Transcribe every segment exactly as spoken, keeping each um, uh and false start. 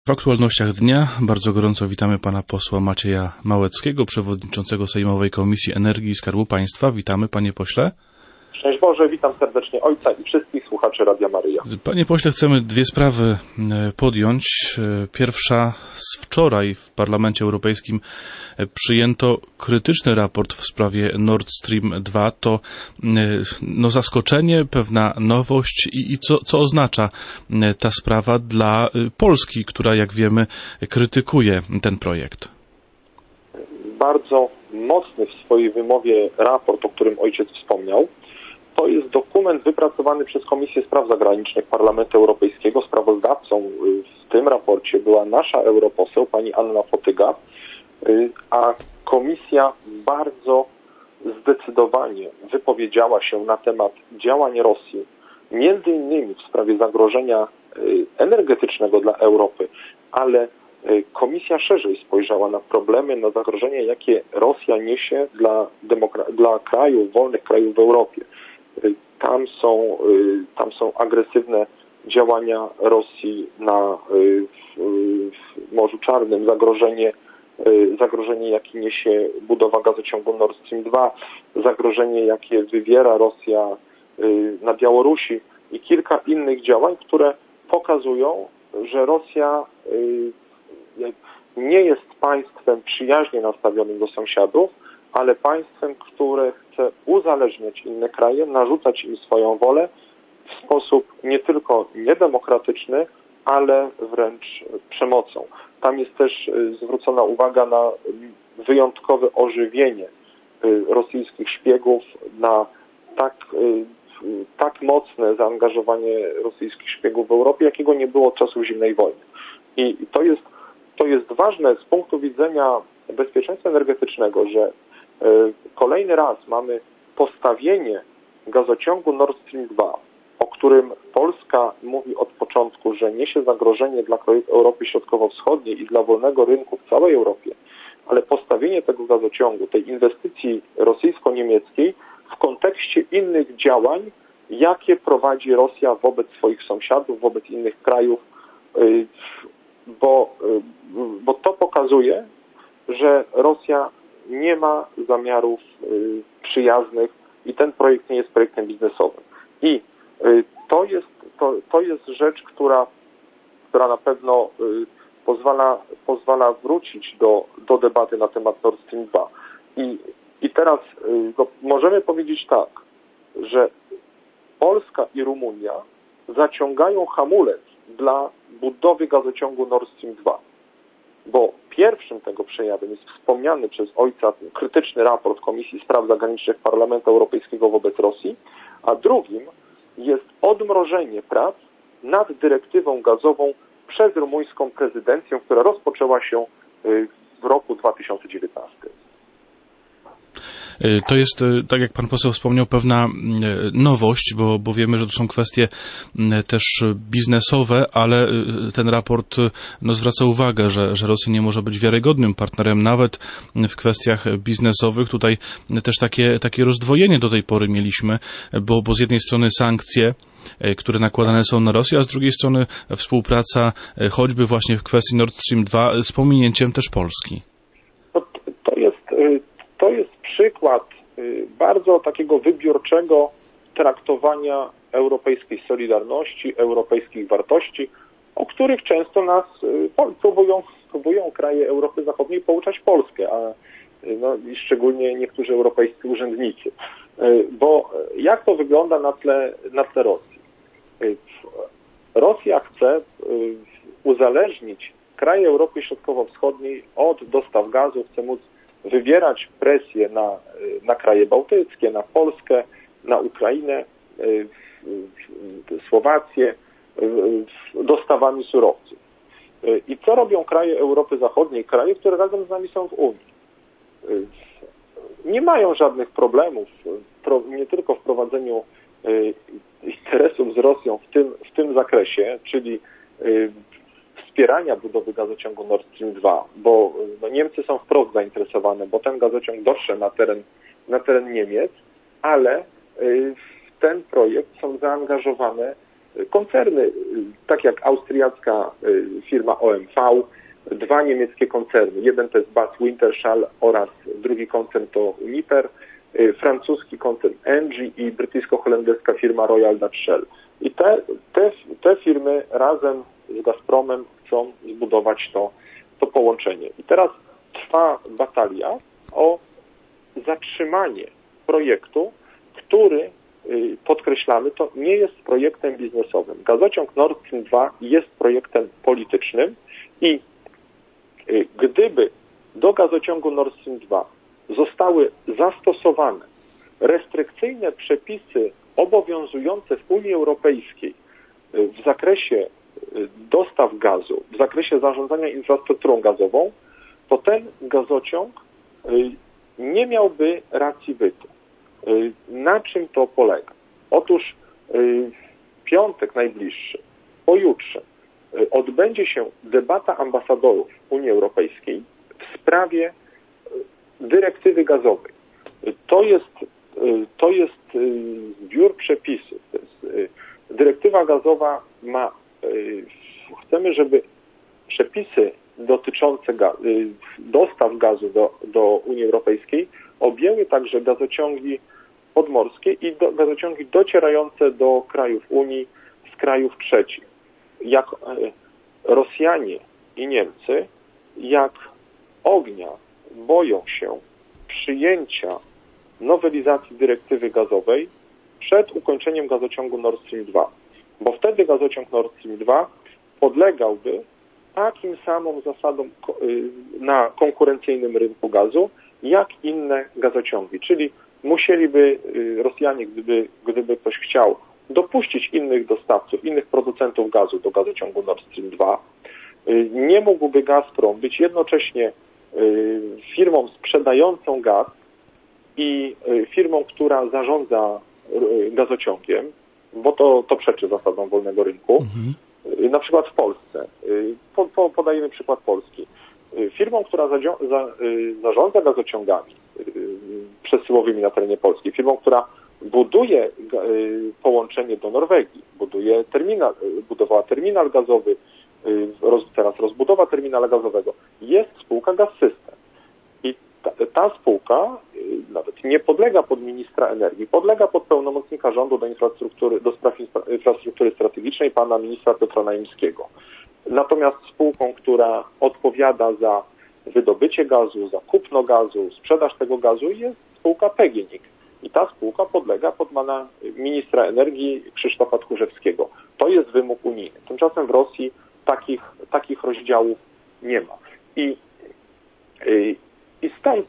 W aktualnościach dnia bardzo gorąco witamy pana posła Macieja Małeckiego, przewodniczącego Sejmowej Komisji Energii i Skarbu Państwa. Witamy, panie pośle. Szczęść Boże, witam serdecznie ojca i wszystkich słuchaczy Radia Maryja. Panie pośle, chcemy dwie sprawy podjąć. Pierwsza, z wczoraj w Parlamencie Europejskim przyjęto krytyczny raport w sprawie Nord Stream dwa. To no, zaskoczenie, pewna nowość i, i co, co oznacza ta sprawa dla Polski, która, jak wiemy, krytykuje ten projekt. Bardzo mocny w swojej wymowie raport, o którym ojciec wspomniał. To jest dokument wypracowany przez Komisję Spraw Zagranicznych Parlamentu Europejskiego. Sprawozdawcą w tym raporcie była nasza europoseł, pani Anna Fotyga, a Komisja bardzo zdecydowanie wypowiedziała się na temat działań Rosji, między innymi w sprawie zagrożenia energetycznego dla Europy, ale Komisja szerzej spojrzała na problemy, na zagrożenie, jakie Rosja niesie dla, demokra- dla krajów, wolnych krajów w Europie. Tam są, tam są agresywne działania Rosji na w Morzu Czarnym, zagrożenie, zagrożenie jakie niesie budowa gazociągu Nord Stream dwa, zagrożenie jakie wywiera Rosja na Białorusi i kilka innych działań, które pokazują, że Rosja nie jest państwem przyjaźnie nastawionym do sąsiadów, ale państwem, które chce uzależniać inne kraje, narzucać im swoją wolę w sposób nie tylko niedemokratyczny, ale wręcz przemocą. Tam jest też zwrócona uwaga na wyjątkowe ożywienie rosyjskich szpiegów, na tak, tak mocne zaangażowanie rosyjskich szpiegów w Europie, jakiego nie było od czasów zimnej wojny. I to jest, to jest ważne z punktu widzenia bezpieczeństwa energetycznego, że kolejny raz mamy postawienie gazociągu Nord Stream dwa, o którym Polska mówi od początku, że niesie zagrożenie dla krajów Europy Środkowo-Wschodniej i dla wolnego rynku w całej Europie, ale postawienie tego gazociągu, tej inwestycji rosyjsko-niemieckiej w kontekście innych działań, jakie prowadzi Rosja wobec swoich sąsiadów, wobec innych krajów, bo, bo to pokazuje, że Rosja nie ma zamiarów y, przyjaznych i ten projekt nie jest projektem biznesowym. I y, to jest, to, to jest rzecz, która, która na pewno y, pozwala, pozwala wrócić do, do debaty na temat Nord Stream dwa. I, i teraz y, no, możemy powiedzieć tak, że Polska i Rumunia zaciągają hamulec dla budowy gazociągu Nord Stream dwa. Bo pierwszym tego przejawem jest wspomniany przez ojca krytyczny raport Komisji Spraw Zagranicznych Parlamentu Europejskiego wobec Rosji, a drugim jest odmrożenie prac nad dyrektywą gazową przez rumuńską prezydencję, która rozpoczęła się w roku dwa tysiące dziewiętnastym. To jest, tak jak pan poseł wspomniał, pewna nowość, bo, bo wiemy, że to są kwestie też biznesowe, ale ten raport no, zwraca uwagę, że, że Rosja nie może być wiarygodnym partnerem nawet w kwestiach biznesowych. Tutaj też takie, takie rozdwojenie do tej pory mieliśmy, bo, bo z jednej strony sankcje, które nakładane są na Rosję, a z drugiej strony współpraca choćby właśnie w kwestii Nord Stream dwa z pominięciem też Polski. To, to jest... To jest przykład bardzo takiego wybiórczego traktowania europejskiej solidarności, europejskich wartości, o których często nas próbują, próbują kraje Europy Zachodniej pouczać Polskę, a no, i szczególnie niektórzy europejscy urzędnicy. Bo jak to wygląda na tle, na tle Rosji? Rosja chce uzależnić kraje Europy Środkowo-Wschodniej od dostaw gazu, chce móc wywierać presję na, na kraje bałtyckie, na Polskę, na Ukrainę, Słowację dostawami surowców. I co robią kraje Europy Zachodniej, kraje, które razem z nami są w Unii? Nie mają żadnych problemów, nie tylko w prowadzeniu interesów z Rosją w tym, w tym zakresie, czyli wspierania budowy gazociągu Nord Stream dwa, bo no, Niemcy są wprost zainteresowane, bo ten gazociąg dotrze na teren, na teren Niemiec, ale w ten projekt są zaangażowane koncerny, tak jak austriacka firma O M V, dwa niemieckie koncerny. Jeden to jest Bas Wintershall oraz drugi koncern to Uniper, francuski koncern Engie i brytyjsko-holenderska firma Royal Dutch Shell. I te, te, te firmy razem z Gazpromem chcą zbudować to, to połączenie. I teraz trwa batalia o zatrzymanie projektu, który, podkreślamy, to nie jest projektem biznesowym. Gazociąg Nord Stream dwa jest projektem politycznym i gdyby do gazociągu Nord Stream dwa zostały zastosowane restrykcyjne przepisy obowiązujące w Unii Europejskiej w zakresie dostaw gazu, w zakresie zarządzania infrastrukturą gazową, to ten gazociąg nie miałby racji bytu. Na czym to polega? Otóż w piątek najbliższy, pojutrze, odbędzie się debata ambasadorów Unii Europejskiej w sprawie dyrektywy gazowej. To jest, to jest zbiór przepisów. To jest, dyrektywa gazowa ma, chcemy, żeby przepisy dotyczące gaz, dostaw gazu do, do Unii Europejskiej objęły także gazociągi podmorskie i do, gazociągi docierające do krajów Unii z krajów trzecich. Jak Rosjanie i Niemcy, jak ognia boją się przyjęcia nowelizacji dyrektywy gazowej przed ukończeniem gazociągu Nord Stream dwa, bo wtedy gazociąg Nord Stream dwa podlegałby takim samym zasadom na konkurencyjnym rynku gazu, jak inne gazociągi, czyli musieliby Rosjanie, gdyby, gdyby ktoś chciał dopuścić innych dostawców, innych producentów gazu do gazociągu Nord Stream dwa, nie mógłby Gazprom być jednocześnie firmą sprzedającą gaz i firmą, która zarządza gazociągiem, bo to, to przeczy zasadom wolnego rynku. Mhm. Na przykład w Polsce, po, po, podajemy przykład Polski, firmą, która zadzio- za, zarządza gazociągami przesyłowymi na terenie Polski, firmą, która buduje połączenie do Norwegii, buduje terminal, budowała terminal gazowy, roz, teraz rozbudowa terminala gazowego, jest spółka Gaz-System. I ta, ta spółka nawet nie podlega pod ministra energii, podlega pod pełnomocnika rządu do infrastruktury, do spraw infrastruktury strategicznej, pana ministra Piotra Naimskiego. Natomiast spółką, która odpowiada za wydobycie gazu, za kupno gazu, sprzedaż tego gazu jest spółka PGNiG. I ta spółka podlega pod pana ministra energii Krzysztofa Tchórzewskiego. To jest wymóg unijny. Tymczasem w Rosji takich, takich rozdziałów nie ma. I, i, i stąd,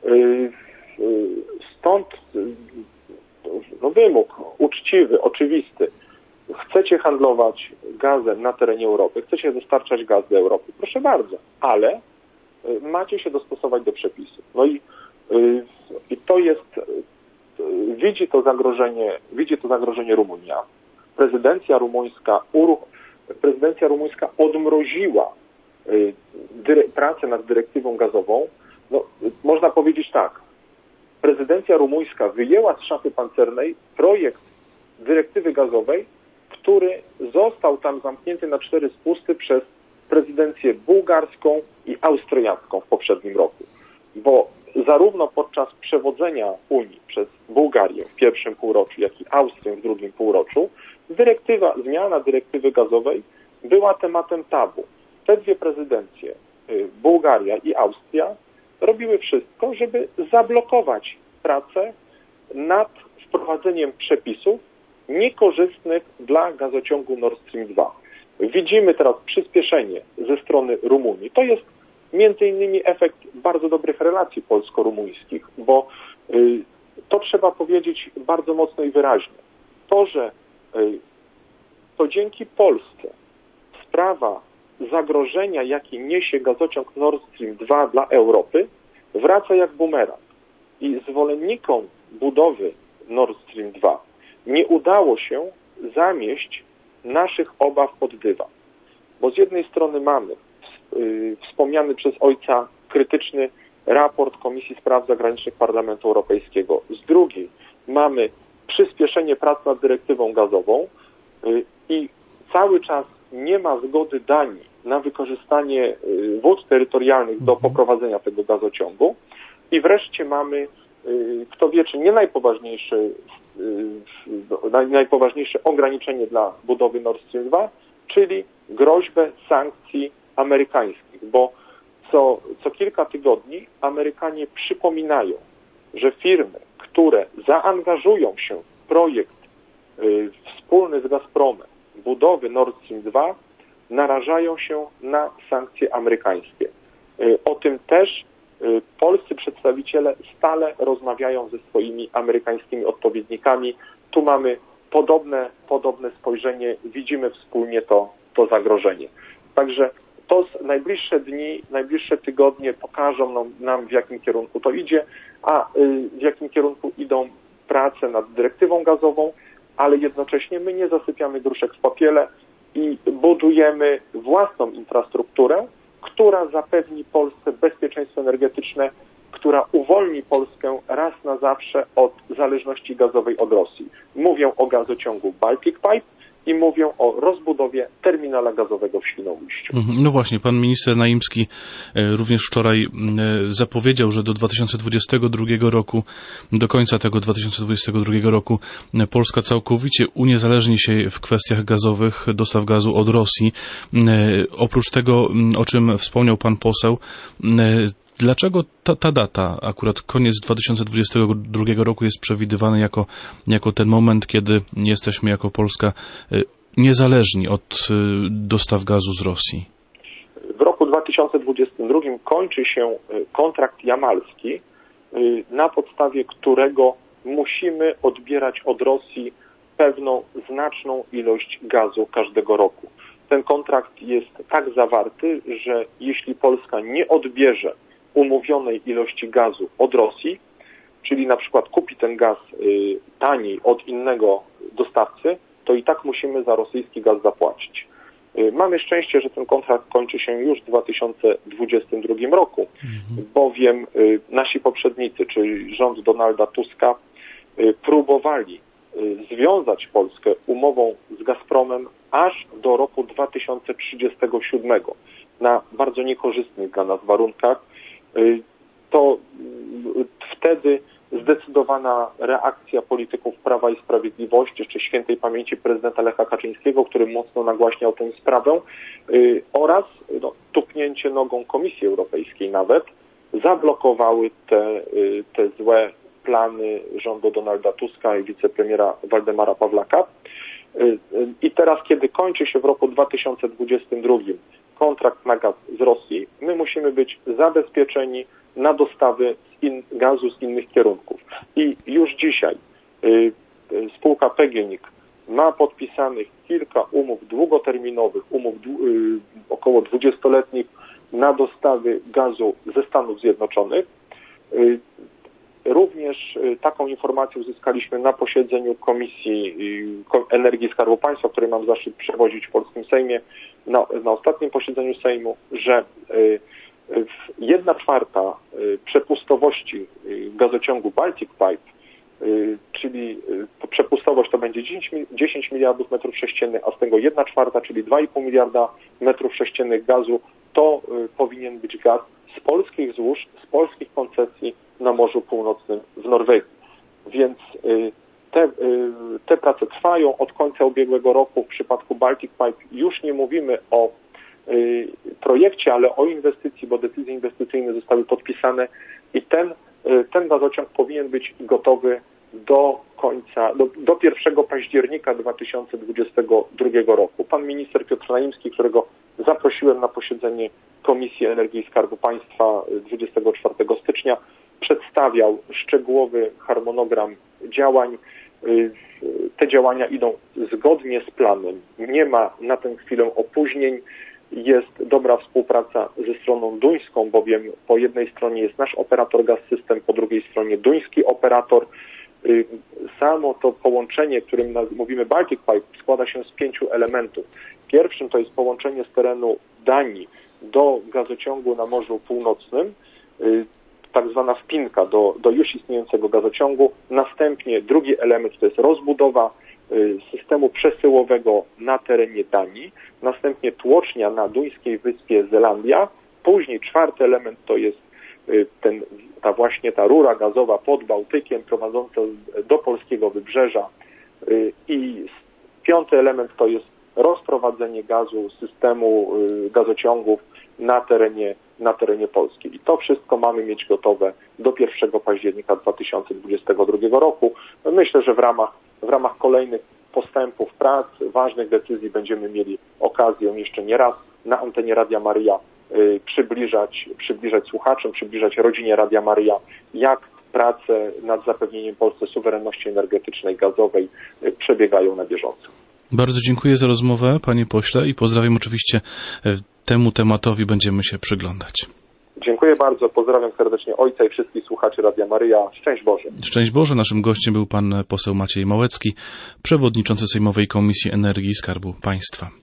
stąd no, wymóg uczciwy, oczywisty. Chcecie handlować gazem na terenie Europy, chcecie dostarczać gaz do Europy, proszę bardzo, ale macie się dostosować do przepisów. No i, i to jest, widzi to zagrożenie, widzi to zagrożenie Rumunia. Prezydencja rumuńska, uruch, prezydencja rumuńska odmroziła dyre, pracę nad dyrektywą gazową. No, można powiedzieć tak, prezydencja rumuńska wyjęła z szafy pancernej projekt dyrektywy gazowej, który został tam zamknięty na cztery spusty przez prezydencję bułgarską i austriacką w poprzednim roku. Bo zarówno podczas przewodzenia Unii przez Bułgarię w pierwszym półroczu, jak i Austrię w drugim półroczu, dyrektywa, zmiana dyrektywy gazowej była tematem tabu. Te dwie prezydencje, Bułgaria i Austria, robiły wszystko, żeby zablokować pracę nad wprowadzeniem przepisów niekorzystnych dla gazociągu Nord Stream dwa. Widzimy teraz przyspieszenie ze strony Rumunii. To jest między innymi efekt bardzo dobrych relacji polsko-rumuńskich, bo y, to trzeba powiedzieć bardzo mocno i wyraźnie. To, że y, to dzięki Polsce sprawa zagrożenia, jaki niesie gazociąg Nord Stream dwa dla Europy, wraca jak bumerang. I zwolennikom budowy Nord Stream dwa nie udało się zamieść naszych obaw pod dywan. Bo z jednej strony mamy yy, wspomniany przez ojca krytyczny raport Komisji Spraw Zagranicznych Parlamentu Europejskiego. Z drugiej mamy przyspieszenie prac nad dyrektywą gazową i cały czas nie ma zgody Danii na wykorzystanie wód terytorialnych do poprowadzenia tego gazociągu. I wreszcie mamy, kto wie, czy nie najpoważniejsze, najpoważniejsze ograniczenie dla budowy Nord Stream dwa, czyli groźbę sankcji amerykańskich, bo co, co kilka tygodni Amerykanie przypominają, że firmy, które zaangażują się w projekt y, wspólny z Gazpromem budowy Nord Stream dwa, narażają się na sankcje amerykańskie. Y, o tym też y, polscy przedstawiciele stale rozmawiają ze swoimi amerykańskimi odpowiednikami. Tu mamy podobne, podobne spojrzenie, widzimy wspólnie to, to zagrożenie. Także to najbliższe dni, najbliższe tygodnie pokażą nam, nam, w jakim kierunku to idzie, a y, w jakim kierunku idą prace nad dyrektywą gazową, ale jednocześnie my nie zasypiamy gruszek w popiele i budujemy własną infrastrukturę, która zapewni Polsce bezpieczeństwo energetyczne, która uwolni Polskę raz na zawsze od zależności gazowej od Rosji. Mówię o gazociągu Baltic Pipe i mówię o rozbudowie terminala gazowego w Świnoujściu. No właśnie, pan minister Naimski również wczoraj zapowiedział, że do dwa tysiące dwudziestego drugiego roku, do końca tego dwa tysiące dwudziestego drugiego roku Polska całkowicie uniezależni się w kwestiach gazowych, dostaw gazu od Rosji. Oprócz tego, o czym wspomniał pan poseł, dlaczego ta, ta data, akurat koniec dwa tysiące dwudziestego drugiego roku jest przewidywany jako, jako ten moment, kiedy jesteśmy jako Polska niezależni od dostaw gazu z Rosji? W roku dwa tysiące dwudziestym drugim kończy się kontrakt jamalski, na podstawie którego musimy odbierać od Rosji pewną znaczną ilość gazu każdego roku. Ten kontrakt jest tak zawarty, że jeśli Polska nie odbierze umówionej ilości gazu od Rosji, czyli na przykład kupi ten gaz y, taniej od innego dostawcy, to i tak musimy za rosyjski gaz zapłacić. Y, mamy szczęście, że ten kontrakt kończy się już w dwa tysiące dwudziestym drugim roku, mhm. bowiem y, nasi poprzednicy, czyli rząd Donalda Tuska, y, próbowali y, związać Polskę umową z Gazpromem aż do roku dwa tysiące trzydziestego siódmego na bardzo niekorzystnych dla nas warunkach. To wtedy zdecydowana reakcja polityków Prawa i Sprawiedliwości, jeszcze świętej pamięci prezydenta Lecha Kaczyńskiego, który mocno nagłaśniał tę sprawę, oraz no, tupnięcie nogą Komisji Europejskiej nawet, zablokowały te, te złe plany rządu Donalda Tuska i wicepremiera Waldemara Pawlaka. I teraz, kiedy kończy się w roku dwa tysiące dwudziestym drugim kontrakt na gaz z Rosji, my musimy być zabezpieczeni na dostawy z in, gazu z innych kierunków. I już dzisiaj y, y, spółka P G N I K ma podpisanych kilka umów długoterminowych, umów y, około dwudziestoletnich na dostawy gazu ze Stanów Zjednoczonych. Y, Również taką informację uzyskaliśmy na posiedzeniu Komisji Energii i Skarbu Państwa, której mam zaszczyt przewodzić w polskim Sejmie, na, na ostatnim posiedzeniu Sejmu, że jedna czwarta przepustowości gazociągu Baltic Pipe, czyli przepustowość to będzie dziesięć miliardów metrów sześciennych, a z tego jedna czwarta, czyli dwa i pół miliarda metrów sześciennych gazu, to powinien być gaz z polskich złóż, z polskich koncesji na Morzu Północnym w Norwegii. Więc te, te prace trwają od końca ubiegłego roku. W przypadku Baltic Pipe już nie mówimy o projekcie, ale o inwestycji, bo decyzje inwestycyjne zostały podpisane i ten, ten gazociąg powinien być gotowy do końca, do, do pierwszego października dwa tysiące dwudziestego drugiego roku. Pan minister Piotr Naimski, którego zaprosiłem na posiedzenie Komisji Energii i Skarbu Państwa dwudziestego czwartego stycznia, przedstawiał szczegółowy harmonogram działań. Te działania idą zgodnie z planem. Nie ma na tę chwilę opóźnień. Jest dobra współpraca ze stroną duńską, bowiem po jednej stronie jest nasz operator Gaz-System, po drugiej stronie duński operator. Samo to połączenie, którym mówimy Baltic Pipe, składa się z pięciu elementów. Pierwszym to jest połączenie z terenu Danii do gazociągu na Morzu Północnym, tak zwana wpinka do, do już istniejącego gazociągu. Następnie drugi element to jest rozbudowa systemu przesyłowego na terenie Danii, następnie tłocznia na duńskiej wyspie Zelandia, później czwarty element to jest ten, ta właśnie ta rura gazowa pod Bałtykiem prowadząca do polskiego wybrzeża i piąty element to jest rozprowadzenie gazu systemu gazociągów na terenie, na terenie Polski. I to wszystko mamy mieć gotowe do pierwszego października dwa tysiące dwudziestego drugiego roku. Myślę, że w ramach, w ramach kolejnych postępów, prac, ważnych decyzji będziemy mieli okazję jeszcze nie raz na antenie Radia Maryja y, przybliżać, przybliżać słuchaczom, przybliżać rodzinie Radia Maryja, jak prace nad zapewnieniem Polsce suwerenności energetycznej, gazowej y, przebiegają na bieżąco. Bardzo dziękuję za rozmowę, panie pośle, i pozdrawiam oczywiście. Temu tematowi będziemy się przyglądać. Dziękuję bardzo, pozdrawiam serdecznie ojca i wszystkich słuchaczy Radia Maryja. Szczęść Boże. Szczęść Boże. Naszym gościem był pan poseł Maciej Małecki, przewodniczący Sejmowej Komisji Energii i Skarbu Państwa.